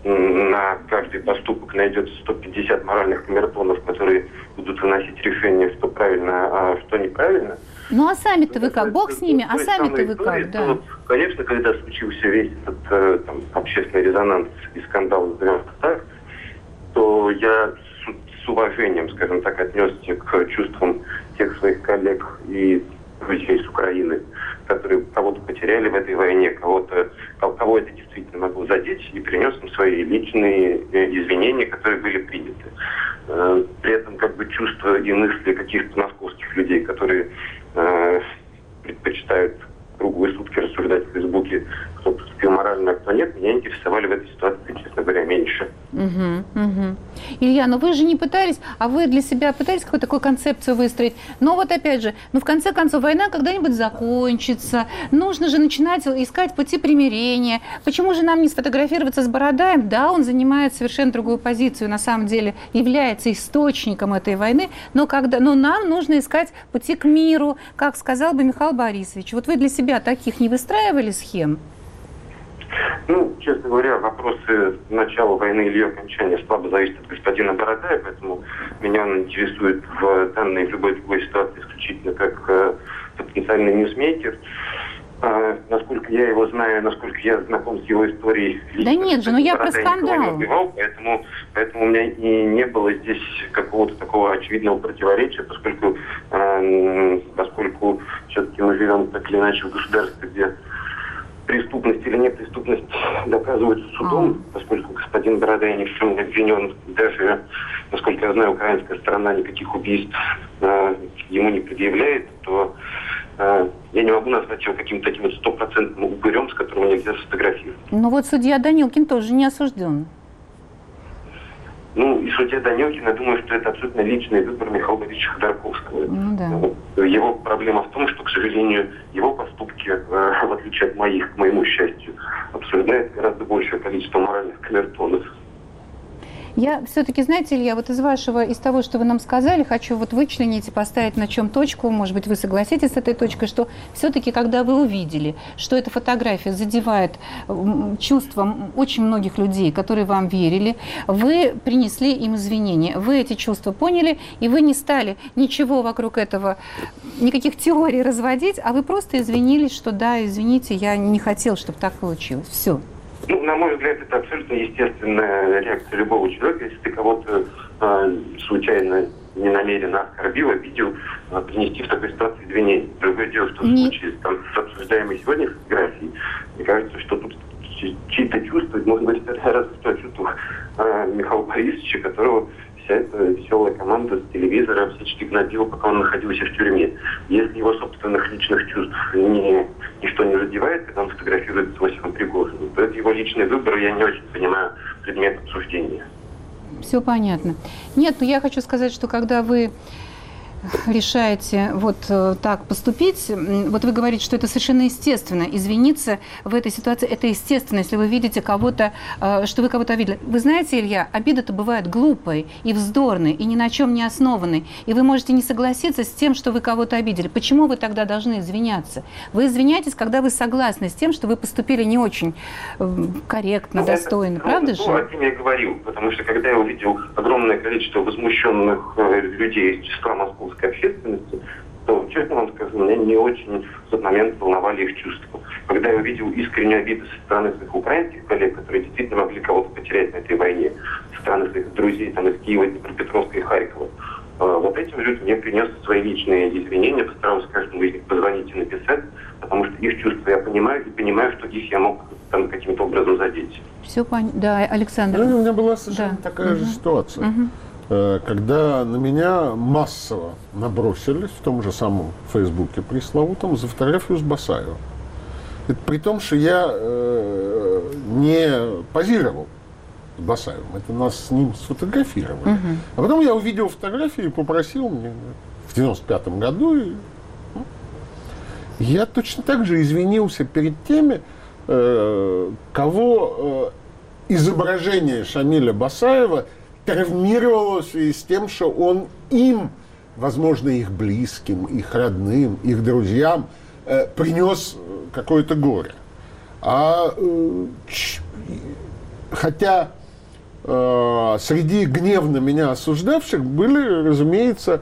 на каждый поступок найдется 150 моральных камертонов, которые будут выносить решение, что правильно, а что неправильно. Ну а сами-то вы как? Бог с ними, а сами-то вы как? Да. То, конечно, когда случился весь этот общественный резонанс и скандал, назовем это так, то я с уважением, скажем так, отнесся к чувствам тех своих коллег и друзей с Украины, которые кого-то потеряли в этой войне, кого это действительно могло задеть, и принес им свои личные извинения, которые были приняты. При этом чувства и мысли каких-то московских людей, которые предпочитают круглые сутки рассуждать в Фейсбуке, кто поступил морально, а кто нет, меня интересовали в этой ситуации, честно говоря, меньше. Илья, но вы же не пытались, а вы для себя пытались какую-то такую концепцию выстроить? Но вот опять же, в конце концов, война когда-нибудь закончится, нужно же начинать искать пути примирения. Почему же нам не сфотографироваться с Бородаем? Да, он занимает совершенно другую позицию, на самом деле является источником этой войны, но нам нужно искать пути к миру, как сказал бы Михаил Борисович. Вот вы для себя таких не выстраивали схем? Честно говоря, вопросы начала войны или ее окончания слабо зависят от господина Бородая, поэтому меня он интересует в данной и в любой другой ситуации исключительно как потенциальный ньюсмейкер. Насколько я его знаю, насколько я знаком с его историей... Да нет же, я про скандал. Поэтому у меня и не было здесь какого-то такого очевидного противоречия, поскольку все-таки мы живем так или иначе в государстве, где преступность или непреступность доказывается судом, поскольку господин Бородай ни в чем не обвинен. Даже, насколько я знаю, украинская сторона никаких убийств ему не предъявляет, то я не могу назвать его каким-то таким стопроцентным упырем, с которым нельзя сфотографировать. Но вот судья Данилкин тоже не осужден. И судья Данилкин, я думаю, что это абсолютно личный выбор Михаила Борисовича Ходорковского. Да. Его проблема в том, что, к сожалению, его поступки, в отличие от моих, к моему счастью, обсуждает гораздо большее количество моральных камертонов. Я все-таки, знаете, Илья, из того, что вы нам сказали, хочу вычленить и поставить на чем точку, может быть, вы согласитесь с этой точкой, что все-таки, когда вы увидели, что эта фотография задевает чувства очень многих людей, которые вам верили, вы принесли им извинения, вы эти чувства поняли, и вы не стали ничего вокруг этого, никаких теорий разводить, а вы просто извинились, что да, извините, я не хотел, чтобы так получилось. Все. На мой взгляд, это абсолютно естественная реакция любого человека. Если ты кого-то случайно, ненамеренно оскорбил, обидел, принести в такой ситуации извинения. Другое дело, что в случае с обсуждаемой сегодня фотографией, мне кажется, что тут чьи-то чувства, можно говорить раз о чувствах Михаила Борисовича, которого вся эта веселая команда с телевизора всячески гнобила, пока он находился в тюрьме. Если его собственных личных чувств ничто не задевает, когда он фотографируется с Иосифом Пригожиным, то это его личный выбор, и я не очень понимаю предмет обсуждения. Все понятно. Нет, я хочу сказать, что когда вы решаете так поступить, вы говорите, что это совершенно естественно. Извиниться в этой ситуации, это естественно, если вы видите кого-то, что вы кого-то обидели. Вы знаете, Илья, обида-то бывает глупой и вздорной, и ни на чем не основанной. И вы можете не согласиться с тем, что вы кого-то обидели. Почему вы тогда должны извиняться? Вы извиняетесь, когда вы согласны с тем, что вы поступили не очень корректно, достойно. Правда же? О чем я говорил, потому что когда я увидел огромное количество возмущенных людей из числа московских общественности, то, честно вам скажу, меня не очень в тот момент волновали их чувства. Когда я увидел искреннюю обиду со стороны своих украинских коллег, которые действительно могли кого-то потерять на этой войне, со стороны своих друзей из Киева, Днепропетровска и Харькова, этим людям я принес свои личные извинения, постарался каждому из них позвонить и написать, потому что их чувства я понимаю, и понимаю, что их я мог каким-то образом задеть. Все понятно. Да, Александр. У меня была совершенно такая же ситуация. Когда на меня массово набросились в том же самом Фейсбуке пресловутом за фотографию с Басаевым. Это при том, что я не позировал с Басаевым. Это нас с ним сфотографировали. А потом я увидел фотографию и попросил мне в 95-м году. И я точно так же извинился перед теми, кого изображение Шамиля Басаева травмировалось в связи с тем, что он им, возможно, их близким, их родным, их друзьям принес какое-то горе. А хотя среди гневно меня осуждавших были, разумеется,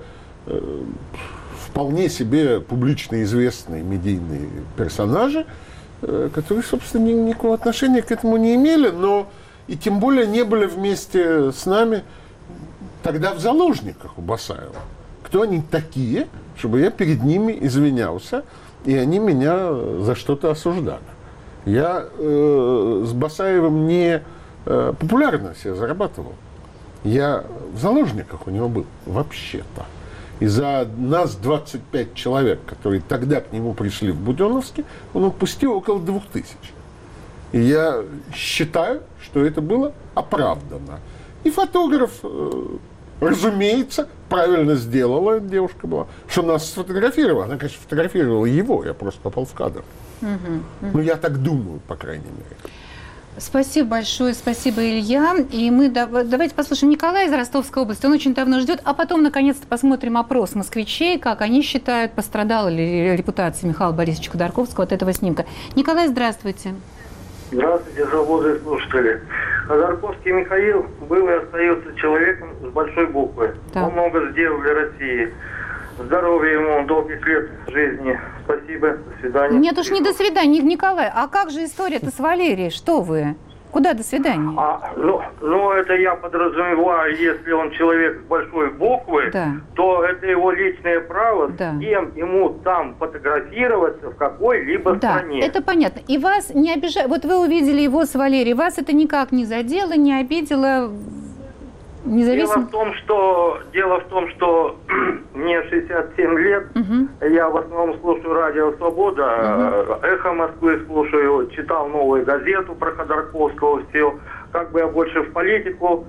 вполне себе публично известные медийные персонажи, которые, собственно, никакого отношения к этому не имели, но и тем более не были вместе с нами тогда в заложниках у Басаева. Кто они такие, чтобы я перед ними извинялся, и они меня за что-то осуждали. Я с Басаевым не популярно себя зарабатывал. Я в заложниках у него был, вообще-то. И за нас 25 человек, которые тогда к нему пришли в Буденновске, он отпустил около 2000. И я считаю, что это было оправдано. И фотограф, разумеется, правильно сделала, эта девушка была, что нас сфотографировала. Она, конечно, фотографировала его, я просто попал в кадр. Ну, я так думаю, по крайней мере. Спасибо большое, спасибо, Илья. И мы давайте послушаем Николая из Ростовской области. Он очень давно ждет, а потом, наконец-то, посмотрим опрос москвичей, как они считают, пострадала ли репутация Михаила Борисовича Ходорковского от этого снимка. Николай, здравствуйте. Здравствуйте, свободные слушатели. Ходорковский Михаил был и остается человеком с большой буквы. Да. Он много сделал для России. Здоровья ему, долгих лет жизни. Спасибо, до свидания. Нет уж, не до свидания, Николай. А как же история-то с Валерией? Что вы? Куда до свидания? Ну, это я подразумеваю, если он человек с большой буквы, да, то это его личное право, да, с кем ему там фотографироваться в какой-либо стране. Да, это понятно. И вас не обижает. Вот вы увидели его с Валерией, вас это никак не задело, не обидело? Независимо... Дело в том, что мне 67 лет, я в основном слушаю радио «Свобода», «Эхо Москвы» слушаю, читал новую газету про Ходорковского, все. Как бы я больше в политику,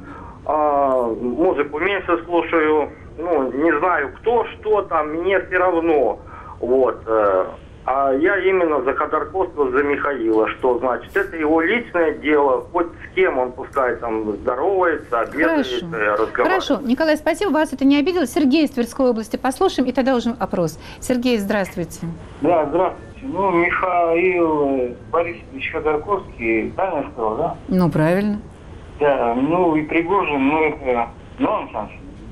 музыку меньше слушаю, ну, не знаю кто, что там, мне все равно, вот. А я именно за Ходорковского, за Михаила. Что значит? Это его личное дело. Хоть с кем он, пускай там здоровается, обедает, разговаривает. Хорошо. Николай, спасибо. Вас это не обидело. Сергей из Тверской области послушаем, и тогда уже опрос. Сергей, здравствуйте. Да, здравствуйте. Ну, Михаил Борисович Ходорковский, правильно сказал, да? Ну, правильно. Да, ну и Пригожин, ну это нонсенс.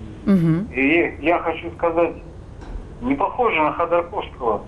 И я хочу сказать, не похоже на Ходорковского.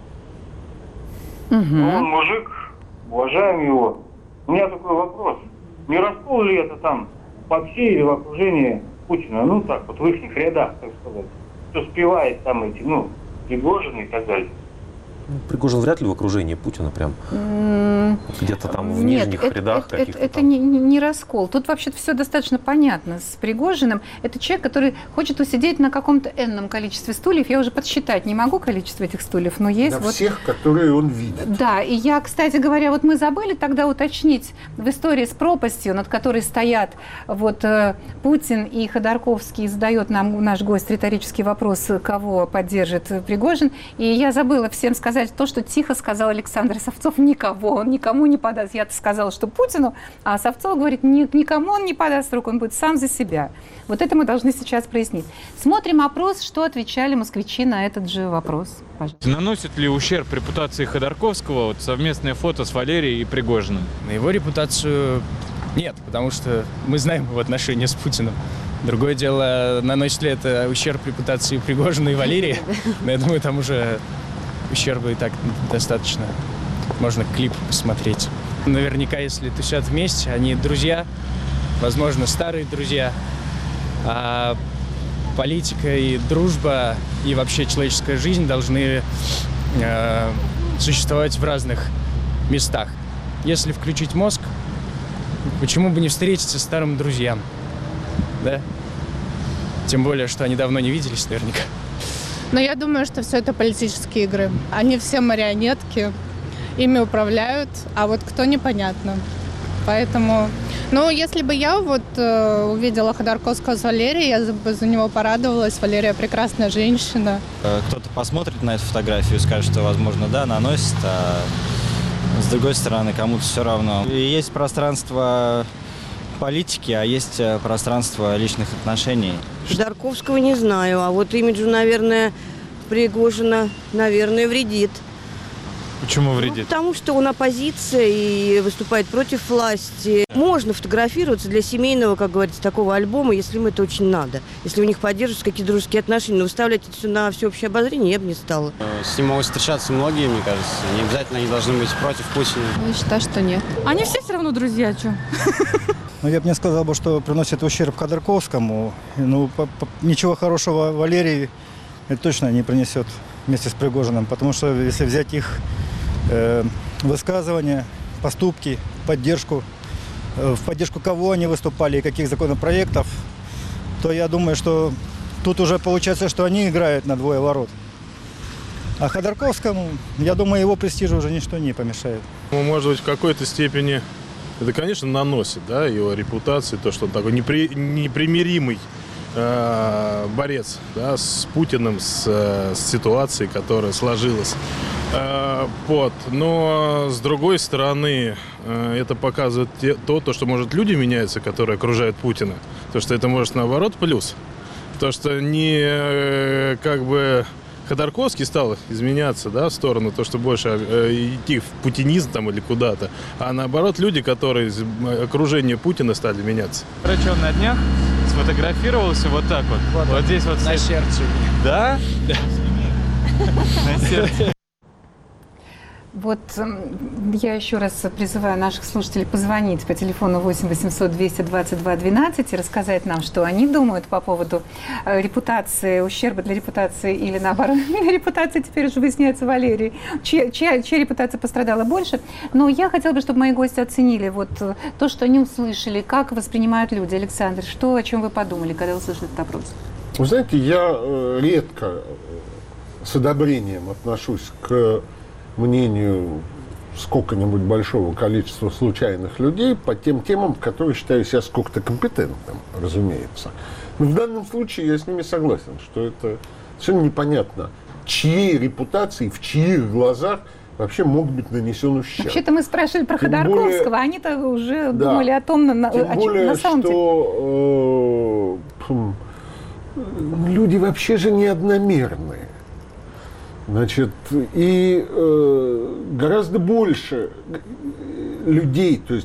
Он мужик, уважаем его. У меня такой вопрос. Не раскол ли это там по всей или в окружении Путина? Ну так вот, в их рядах, так сказать. Кто спевает там эти, Пригожины и так далее. Пригожин вряд ли в окружении Путина прям. Где-то там в нижних рядах каких-то. Это не раскол. Тут вообще-то все достаточно понятно с Пригожиным. Это человек, который хочет усидеть на каком-то энном количестве стульев. Я уже подсчитать не могу количество этих стульев, но есть. На всех, которые он видит. Да, и я, кстати говоря, вот мы забыли тогда уточнить в истории с пропастью, над которой стоят вот Путин и Ходорковский, задает нам наш гость риторический вопрос, кого поддержит Пригожин. И я забыла всем сказать то, что тихо сказал Александр Савцов: никого, он никому не подаст. Я-то сказала, что Путину, а Савцов говорит, никому он не подаст руку, он будет сам за себя. Вот это мы должны сейчас прояснить. Смотрим опрос, что отвечали москвичи на этот же вопрос. Пожалуйста. Наносит ли ущерб репутации Ходорковского вот совместное фото с Валерией и Пригожиным? На его репутацию нет, потому что мы знаем его отношения с Путиным. Другое дело, наносит ли это ущерб репутации Пригожина и Валерии. Но я думаю, там уже ущерба и так достаточно. Можно клип посмотреть. Наверняка, если тусят вместе, они друзья, возможно, старые друзья. А политика и дружба, и вообще человеческая жизнь должны существовать в разных местах. Если включить мозг, почему бы не встретиться с старым друзьям? Да? Тем более, что они давно не виделись наверняка. Но я думаю, что все это политические игры. Они все марионетки, ими управляют, а вот кто — непонятно. Поэтому, если бы я увидела Ходорковского с Валерией, я бы за него порадовалась. Валерия прекрасная женщина. Кто-то посмотрит на эту фотографию и скажет, что, возможно, да, наносит, а с другой стороны, кому-то все равно. И есть пространство политики, а есть пространство личных отношений. Ходорковского не знаю, а вот имиджу, наверное, Пригожина, вредит. Почему вредит? Ну, потому что он оппозиция и выступает против власти. Можно фотографироваться для семейного, как говорится, такого альбома, если им это очень надо. Если у них поддерживаются какие-то дружеские отношения, но выставлять это все на всеобщее обозрение я бы не стала. С ним могут встречаться многие, мне кажется. Не обязательно они должны быть против Путина. Я считаю, что нет. Они все равно друзья, что? Ну, я бы не сказал, что приносит ущерб Ходорковскому. Ну, ничего хорошего Валерий это точно не принесет вместе с Пригожиным, потому что если взять их высказывания, поступки, поддержку, в поддержку кого они выступали и каких законопроектов, то я думаю, что тут уже получается, что они играют на двое ворот. А Ходорковскому, я думаю, его престижу уже ничто не помешает. Ну, может быть, в какой-то степени это, конечно, наносит, да, его репутации, то, что он такой непримиримый борец, да, с Путиным, с ситуацией, которая сложилась. Но, с другой стороны, это показывает то, что, может, люди меняются, которые окружают Путина. То, что это может, наоборот, плюс. То, что не как бы Ходорковский стал изменяться, да, в сторону, то, что больше идти в путинизм там или куда-то, а наоборот, люди, которые из окружения Путина стали меняться. Короче, он на днях сфотографировался вот так вот. Вот здесь вот. На сердце. Да? Да. На сердце. Вот я еще раз призываю наших слушателей позвонить по телефону 8 800 222 12 и рассказать нам, что они думают по поводу репутации, ущерба для репутации или наоборот, репутация теперь уже выясняется Валерий, чья репутация пострадала больше. Но я хотела бы, чтобы мои гости оценили вот то, что они услышали, как воспринимают люди. Александр, что, о чем вы подумали, когда услышали этот опрос? Вы знаете, я редко с одобрением отношусь к мнению сколько-нибудь большого количества случайных людей по тем темам, в которые считаю себя сколько-то компетентным, разумеется. Но в данном случае я с ними согласен, что это совершенно непонятно, чьей репутации, в чьих глазах вообще мог быть нанесен ущерб. Вообще-то мы спрашивали про Ходорковского, они-то уже думали о том, тем более, на самом что люди вообще же не одномерные. Значит, и гораздо больше людей, то есть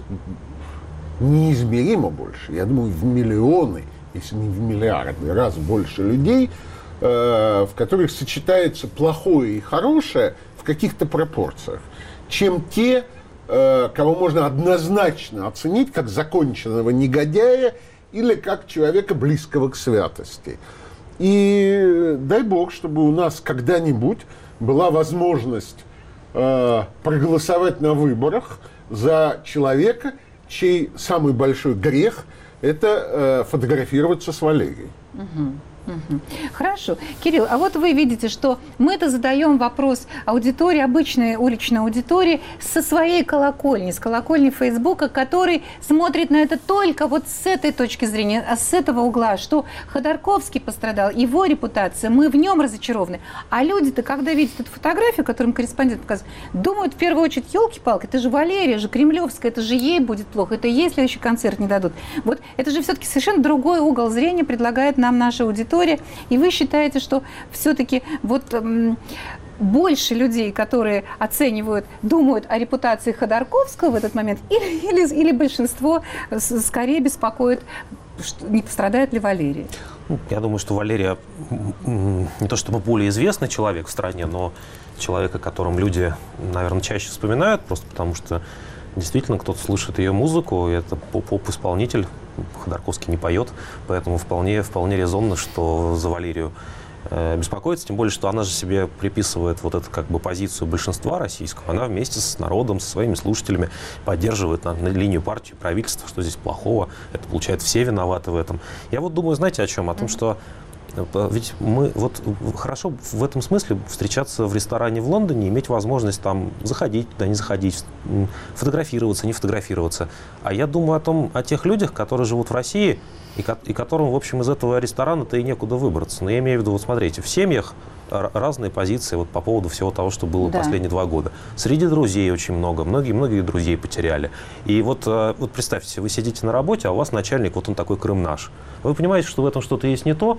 неизмеримо больше, я думаю, в миллионы, если не в миллиарды раз больше людей, в которых сочетается плохое и хорошее в каких-то пропорциях, чем те, кого можно однозначно оценить как законченного негодяя или как человека, близкого к святости. И дай бог, чтобы у нас когда-нибудь была возможность проголосовать на выборах за человека, чей самый большой грех – это фотографироваться с Валерией. Хорошо. Кирилл, а вот вы видите, что мы-то задаем вопрос аудитории, обычной уличной аудитории со своей колокольни, с колокольни Фейсбука, который смотрит на это только вот с этой точки зрения, а с этого угла, что Ходорковский пострадал, его репутация, мы в нем разочарованы. А люди-то, когда видят эту фотографию, которую корреспондент показывает, думают в первую очередь, елки-палки, это же Валерия, же кремлевская, это же ей будет плохо, это ей следующий концерт не дадут. Вот это же все-таки совершенно другой угол зрения предлагает нам наша аудитория. И вы считаете, что все-таки вот больше людей, которые оценивают, думают о репутации Ходорковского в этот момент, или большинство скорее беспокоит, не пострадает ли Валерий? Я думаю, что Валерия не то чтобы более известный человек в стране, но человек, о котором люди, наверное, чаще вспоминают, просто потому что действительно кто-то слышит ее музыку, и это поп-исполнитель. Ходорковский не поет, поэтому вполне резонно, что за Валерию беспокоиться, тем более, что она же себе приписывает вот эту как бы позицию большинства российского. Она вместе с народом, со своими слушателями поддерживает на линию партии, правительства, что здесь плохого. Это, получается, все виноваты в этом. Я вот думаю, знаете, о чем? О том, что ведь мы вот хорошо в этом смысле встречаться в ресторане в Лондоне, иметь возможность там заходить туда, не заходить, фотографироваться, не фотографироваться. А я думаю о тех людях, которые живут в России и которым, в общем, из этого ресторана-то и некуда выбраться. Но я имею в виду, вот смотрите, в семьях разные позиции вот по поводу всего того, что было последние 2 года. Среди друзей очень много, многие друзей потеряли. И вот представьте себе, вы сидите на работе, а у вас начальник, вот он такой Крым наш. Вы понимаете, что в этом что-то есть не то, а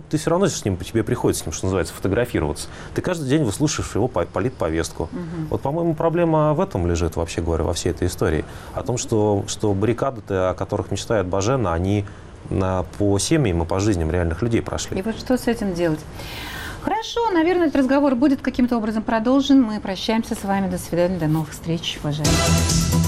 ты все равно с ним, тебе приходится с ним, что называется, фотографироваться. Ты каждый день выслушиваешь его политповестку. Вот, по-моему, проблема в этом лежит, вообще говоря, во всей этой истории. О том, что баррикады, о которых мечтает Бажена, они по семьям и по жизням реальных людей прошли. И вот что с этим делать? Хорошо, наверное, этот разговор будет каким-то образом продолжен. Мы прощаемся с вами. До свидания, до новых встреч, уважаемые.